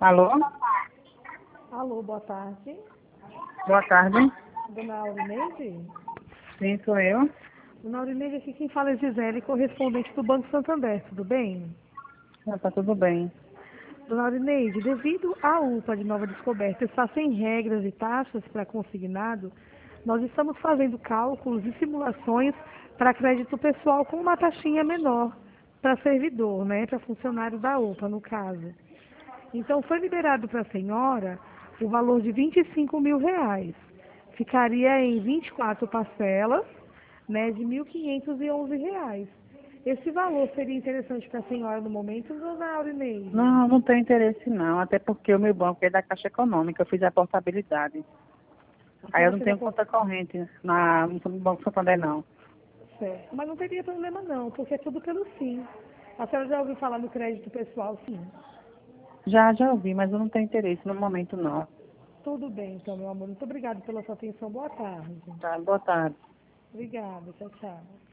Alô? Alô, boa tarde. Boa tarde. Dona Aurineide? Sim, sou eu. Dona Aurineide, aqui quem fala é Gisele, correspondente do Banco Santander, tudo bem? Tá tudo bem. Dona Aurineide, devido à UPA de Nova Descoberta estar sem regras e taxas para consignado, nós estamos fazendo cálculos e simulações para crédito pessoal com uma taxinha menor para servidor, né, para funcionário da UPA, no caso. Então, foi liberado para a senhora o valor de R$ 25.000. Ficaria em 24 parcelas, né, de R$ 1.511. Esse valor seria interessante para a senhora no momento, dona Aurineide? Não, não tenho interesse não, até porque o meu banco é da Caixa Econômica, eu fiz a portabilidade. A Aí eu senhora não fez a tenho conta conta corrente no Banco Santander não. certa. Mas não teria problema não, porque é tudo pelo sim. A senhora já ouviu falar no crédito pessoal, sim? Já ouvi, mas eu não tenho interesse no momento não. Tudo bem, então, meu amor. Muito obrigada pela sua atenção. Boa tarde. Tá, boa tarde. Obrigada. Tchau, tchau.